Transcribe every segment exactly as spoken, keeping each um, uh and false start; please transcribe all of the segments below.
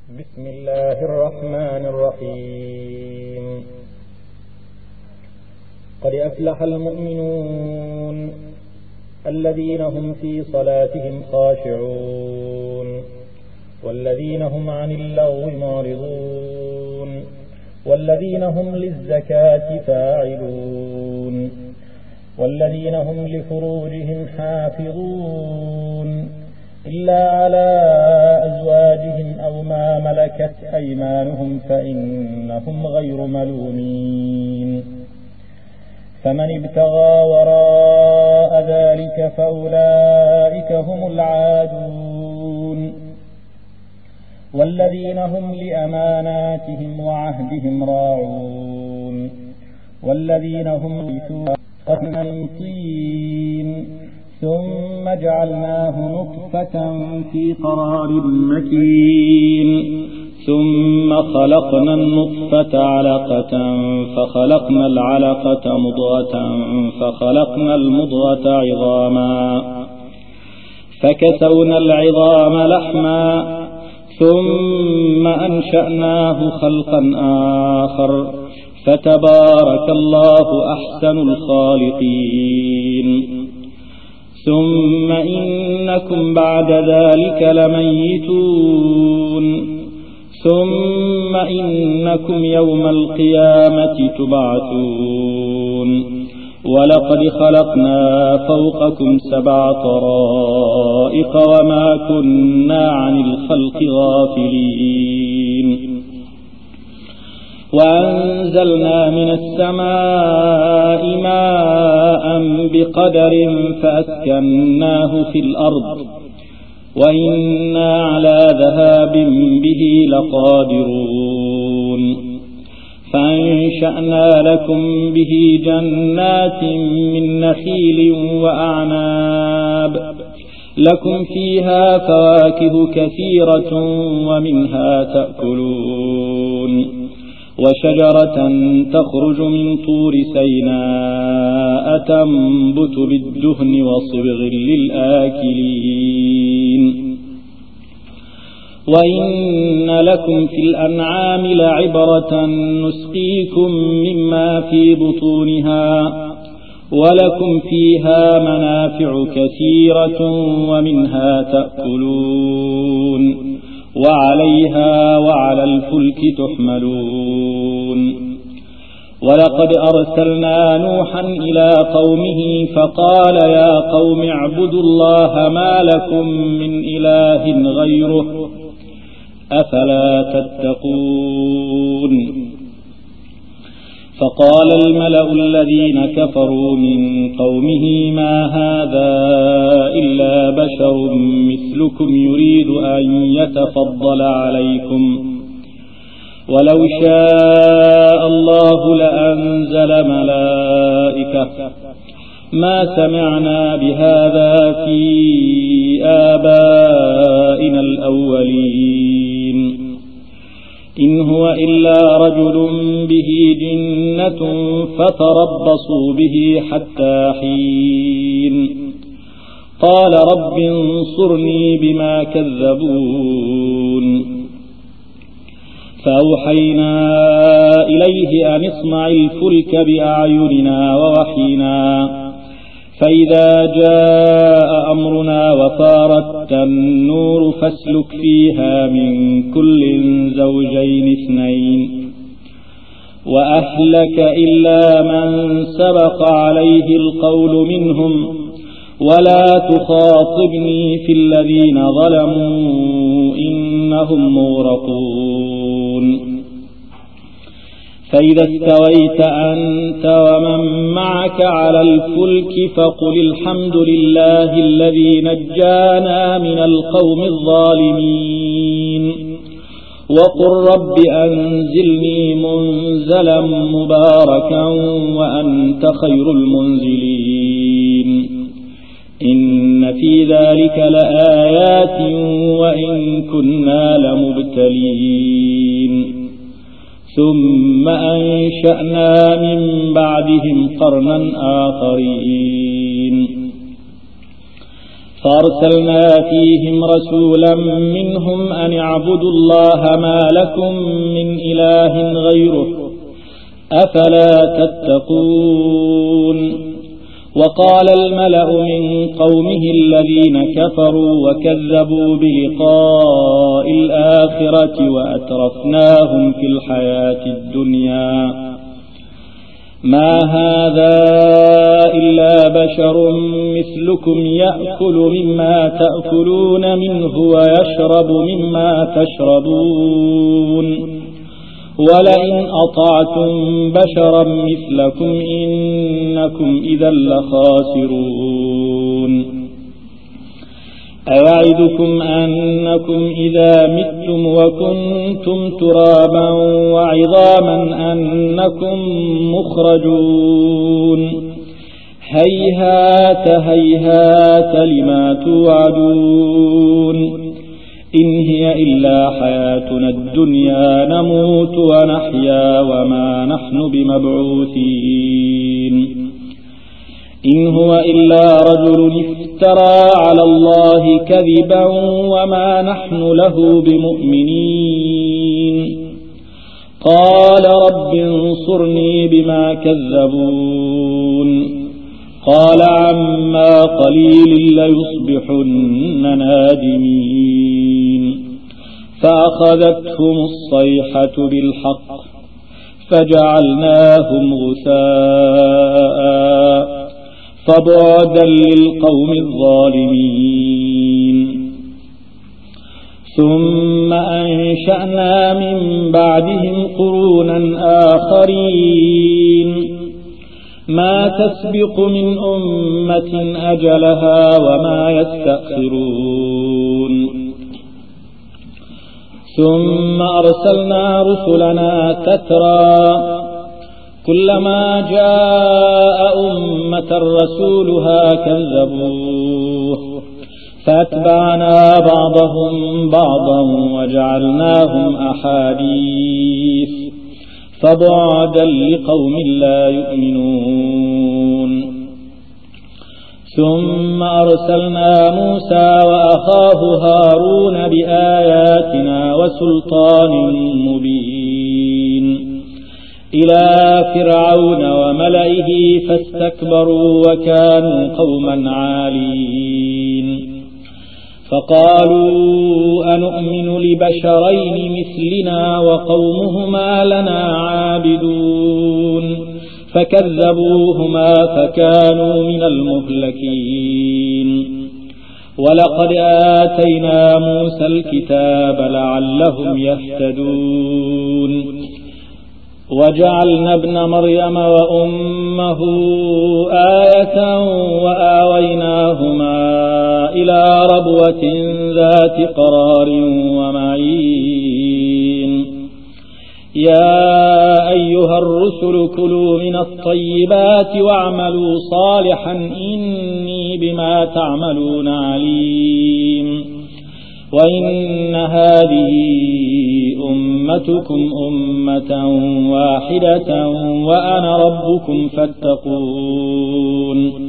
بسم الله الرحمن الرحيم. قد أفلح المؤمنون الذين هم في صلاتهم خاشعون والذين هم عن اللغو معرضون والذين هم للزكاة فاعلون والذين هم لفروجهم حافظون إلا على أزواجهم أو ما ملكت أيمانهم فإنهم غير ملومين. فمن ابتغى وراء ذلك فأولئك هم العادون. والذين هم لأماناتهم وعهدهم راعون والذين هم قانطين ثم جعلناه نطفة في قرار مكين ثم خلقنا النطفة علقة فخلقنا العلقة مضغة فخلقنا المضغة عظاما فكسونا العظام لحما ثم أنشأناه خلقا آخر فتبارك الله أحسن الخالقين. ثم إنكم بعد ذلك لميتون ثم إنكم يوم القيامة تبعثون. ولقد خلقنا فوقكم سبع طرائق وما كنا عن الخلق غافلين. وأنزلنا من السماء ماء بقدر فأسكناه في الأرض وإنا على ذهاب به لقادرون. فأنشأنا لكم به جنات من نخيل وأعناب لكم فيها فواكه كثيرة ومنها تأكلون. وشجرة تخرج من طور سيناء تنبت بالدهن وصبغ للآكلين. وإن لكم في الأنعام لعبرة نسقيكم مما في بطونها ولكم فيها منافع كثيرة ومنها تأكلون وعليها وعلى الفلك تحملون. ولقد أرسلنا نوحا إلى قومه فقال يا قوم اعبدوا الله ما لكم من إله غيره أفلا تتقون. فقال الملأ الذين كفروا من قومه ما هذا إلا بشر مثلكم يريد أن يتفضل عليكم ولو شاء الله لأنزل ملائكة ما سمعنا بهذا في آبائنا الأولين إن هو إلا رجل به جنة فتربصوا به حتى حين. قال رب انصرني بما كذبون. فأوحينا إليه أن اصنع الفلك بأعيننا ووحينا فإذا جاء أمرنا وفارت النور فاسلك فيها من كل زوجين اثنين وأهلك إلا من سبق عليه القول منهم ولا تخاطبني في الذين ظلموا إنهم مغرقون. فإذا استويت أنت ومن معك على الفلك فقل الحمد لله الذي نجانا من القوم الظالمين وقل رب أنزلني منزلا مباركا وأنت خير المنزلين. إن في ذلك لآيات وإن كنا لمبتلين. ثم أنشأنا من بعدهم قرنا آخرين فأرسلنا فيهم رسولا منهم أن اعبدوا الله ما لكم من إله غيره أفلا تتقون وقال الملأ من قومه الذين كفروا وكذبوا بلقاء الآخرة وأترفناهم في الحياة الدنيا ما هذا إلا بشر مثلكم يأكل مما تأكلون منه ويشرب مما تشربون ولئن أطعتم بشرا مثلكم إنكم إذا لخاسرون أيعدكم أنكم إذا متم وكنتم ترابا وعظاما أنكم مخرجون هيهات هيهات لما توعدون إن هي إلا حياتنا الدنيا نموت ونحيا وما نحن بمبعوثين إن هو إلا رجل افترى على الله كذبا وما نحن له بمؤمنين قال رب انصرني بما كذبون قال عما قليل ليصبحن نادمين فأخذتهم الصيحة بالحق فجعلناهم غثاء فبعدا للقوم الظالمين ثم أنشأنا من بعدهم قرونا آخرين ما تسبق من أمة أجلها وما يستأخرون ثم أرسلنا رسلنا تترى كلما جاء أمة رسولها كذبوه فأتبعنا بعضهم بعضا وجعلناهم أحاديث فبعدا لقوم لا يؤمنون ثم أرسلنا موسى وأخاه هارون بآياتنا وسلطان مبين إلى فرعون وملئه فاستكبروا وكانوا قوما عالين فقالوا أنؤمن لبشرين مثلنا وقومهما لنا عابدون فكذبوهما فكانوا من المهلكين ولقد آتينا موسى الكتاب لعلهم يهتدون وجعلنا ابن مريم وأمه آية وآويناهما إلى ربوة ذات قرار ومعين يا أيها الرسل كلوا من الطيبات واعملوا صالحا إني بما تعملون عليم وإن هذه أمتكم أمة واحدة وأنا ربكم فاتقون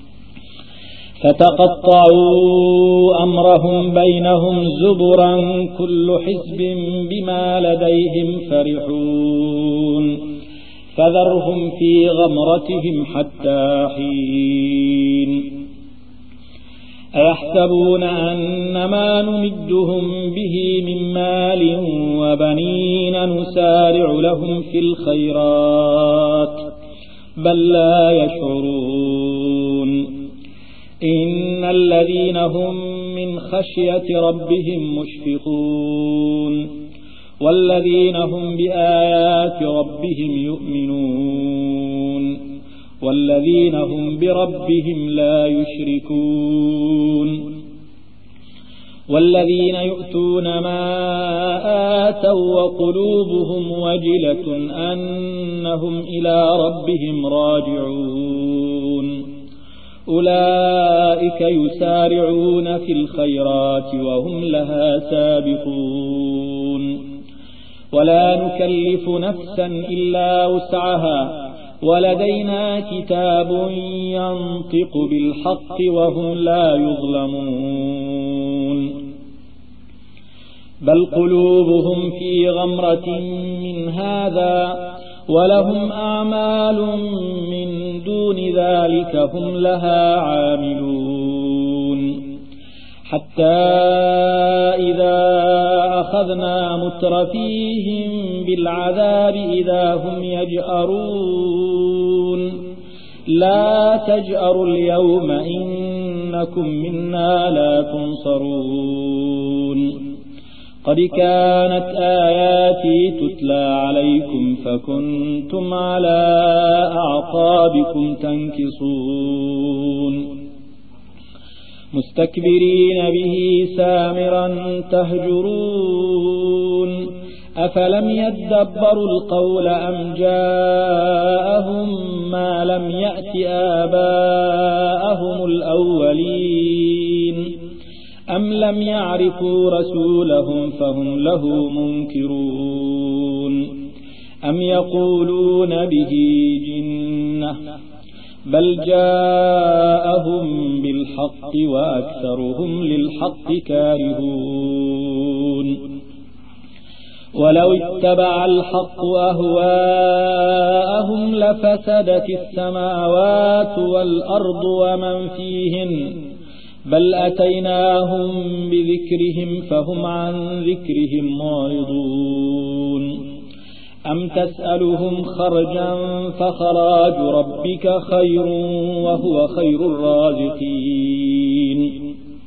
فتقطعوا أمرهم بينهم زبرا كل حزب بما لديهم فرحون فذرهم في غمرتهم حتى حين أيحسبون أن ما نمدهم به من مال وبنين نسارع لهم في الخيرات بل لا يشعرون إن الذين هم من خشية ربهم مشفقون والذين هم بآيات ربهم يؤمنون والذين هم بربهم لا يشركون والذين يؤتون ما آتوا وقلوبهم وجلة أنهم إلى ربهم راجعون أولئك يسارعون في الخيرات وهم لها سابقون ولا نكلف نفسا إلا وسعها ولدينا كتاب ينطق بالحق وهم لا يظلمون بل قلوبهم في غمرة من هذا ولهم أعمال من دون ذلك هم لها عاملون حتى إذا أخذنا مترفيهم بالعذاب إذا هم يجأرون لا تجأروا اليوم إنكم منا لا تنصرون قد كانت آياتي تتلى عليكم فكنتم على أعقابكم تنكصون مستكبرين به سامرا تهجرون أفلم يدبروا القول أم جاءهم ما لم يأت آباءهم الأولين أم لم يعرفوا رسولهم فهم له منكرون أم يقولون به جنة بل جاءهم بالحق وأكثرهم للحق كارهون ولو اتبع الحق أهواءهم لفسدت السماوات والأرض ومن فيهن بل أتيناهم بذكرهم فهم عن ذكرهم معرضون أم تسألهم خرجا فخراج ربك خير وهو خير الرازقين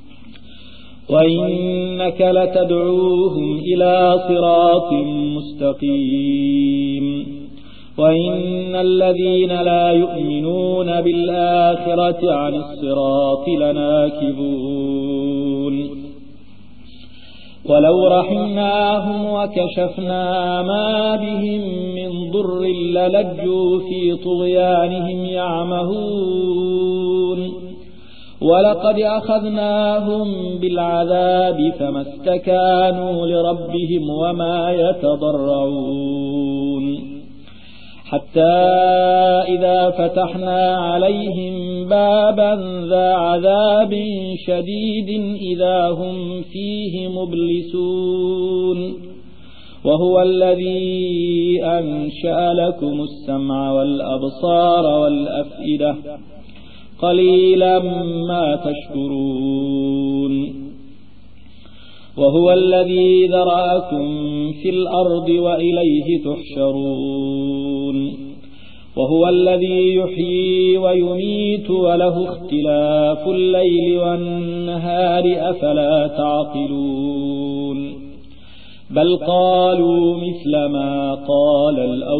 وإنك لتدعوهم إلى صراط مستقيم وإن الذين لا يؤمنون بالآخرة عن الصراط لناكبون ولو رحمناهم وكشفنا ما بهم من ضر للجوا في طغيانهم يعمهون ولقد أخذناهم بالعذاب فما استكانوا لربهم وما يتضرعون حتى إذا فتحنا عليهم بابا ذا عذاب شديد إذا هم فيه مبلسون وهو الذي أنشأ لكم السمع والأبصار والأفئدة قليلا ما تشكرون وهو الذي ذرأكم في الأرض وإليه تحشرون وهو الذي يحيي ويميت وله اختلاف الليل والنهار أفلا تعقلون بل قالوا مثل ما قال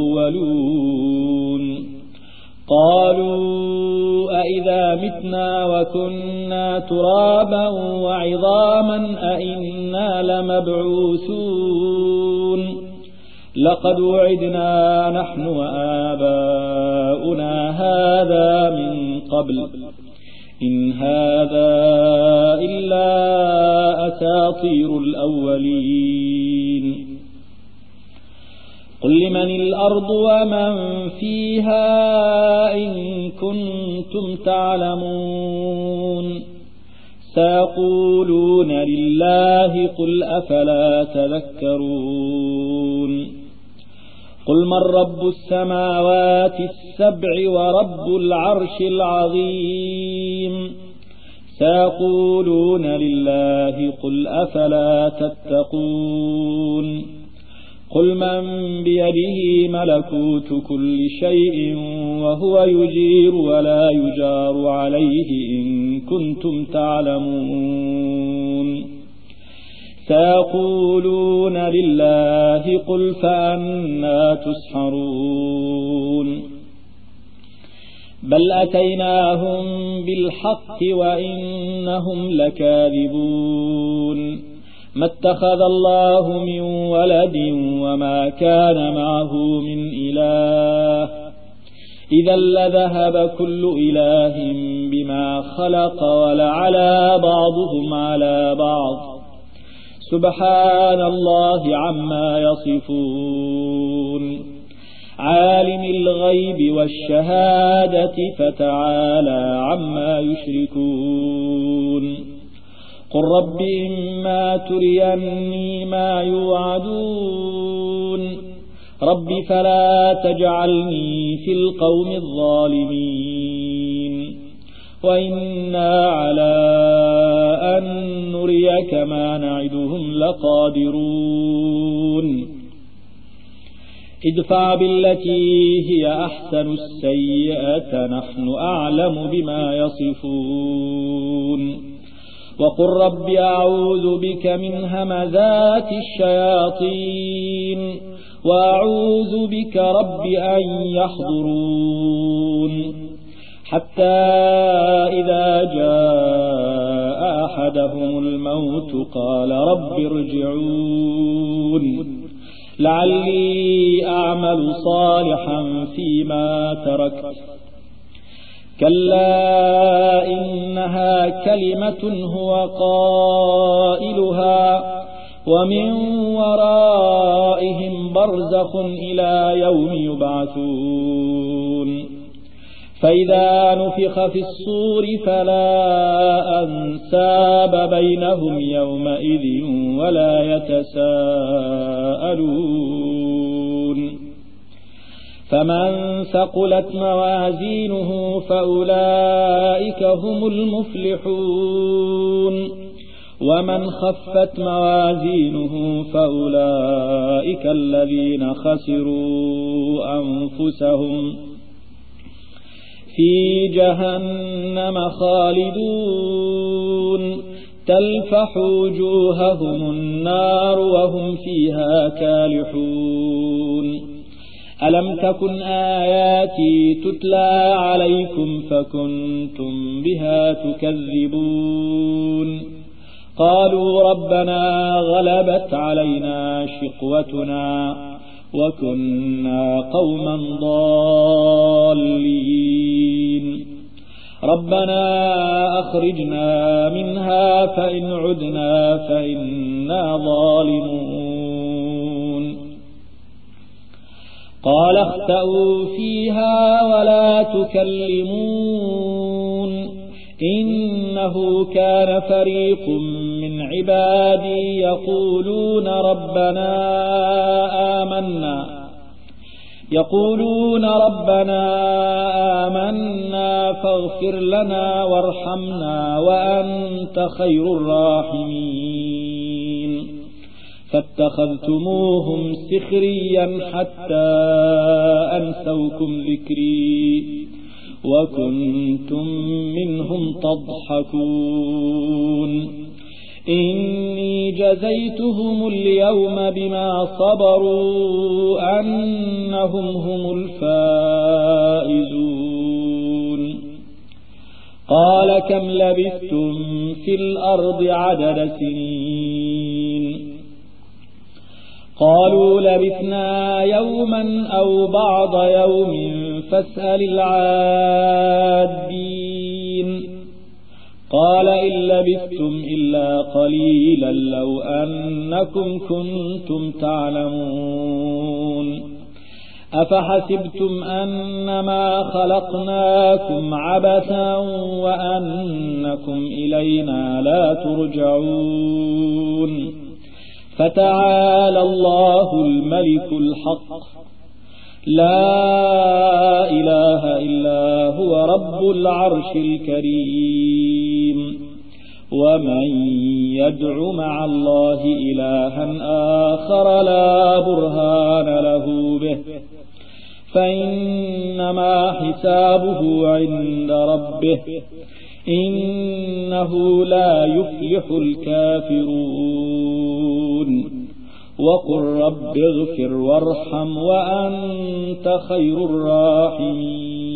الأولون قالوا أئذا متنا وكنا ترابا وعظاما أئنا لمبعوثون لقد وعدنا نحن وآباؤنا هذا من قبل إن هذا إلا أساطير الأولين قل لمن الأرض ومن فيها إن كنتم تعلمون سيقولون لله قل أفلا تذكرون قل من رب السماوات السبع ورب العرش العظيم سيقولون لله قل أفلا تتقون قل من بيده ملكوت كل شيء وهو يجير ولا يجار عليه إن كنتم تعلمون سيقولون لله قل فأنا تسحرون بل أتيناهم بالحق وإنهم لكاذبون ما اتخذ الله من ولد وما كان معه من إله إذا لذهب كل إله بما خلق ولعلى بعضهم على بعض سبحان الله عما يصفون عالم الغيب والشهادة فتعالى عما يشركون قل رب إما تريني ما يوعدون رب فلا تجعلني في القوم الظالمين وإنا على أن نريك ما نعدهم لقادرون ادفع بالتي هي أحسن السيئة نحن أعلم بما يصفون وقل رب أعوذ بك من همزات الشياطين وأعوذ بك رب أن يحضرون حتى إذا جاء أحدهم الموت قال رب ارجعون لعلي أعمل صالحا فيما تركت كلا إنها كلمة هو قائلها ومن ورائهم برزخ إلى يوم يبعثون فإذا نفخ في الصور فلا أنساب بينهم يومئذ ولا يتساءلون فمن ثقلت موازينه فأولئك هم المفلحون ومن خفت موازينه فأولئك الذين خسروا أنفسهم في جهنم خالدون تلفح وجوههم النار وهم فيها كالحون ألم تكن آياتي تتلى عليكم فكنتم بها تكذبون قالوا ربنا غلبت علينا شقوتنا وكنا قوما ضالين ربنا أخرجنا منها فإن عدنا فإنا ظالمون قال اخسأوا فيها ولا تكلمون إنه كان فريق من عبادي يقولون ربنا آمنا يقولون ربنا آمنا فاغفر لنا وارحمنا وأنت خير الراحمين فاتخذتموهم سخريا حتى أنسوكم ذكري وكنتم منهم تضحكون إني جزيتهم اليوم بما صبروا أنهم هم الفائزون قال كم لبثتم في الأرض عدد سنين قالوا لبثنا يوما أو بعض يوم فاسأل العادين قال إن لبثتم إلا قليلا لو أنكم كنتم تعلمون أفحسبتم أنما خلقناكم عبثا وأنكم إلينا لا ترجعون فتعالى الله الملك الحق لا إله إلا هو رب العرش الكريم ومن يدع مع الله إلها آخر لا برهان له به فإنما حسابه عند ربه إنه لا يفلح الكافرون وقل رب اغفر وارحم وأنت خير الراحمين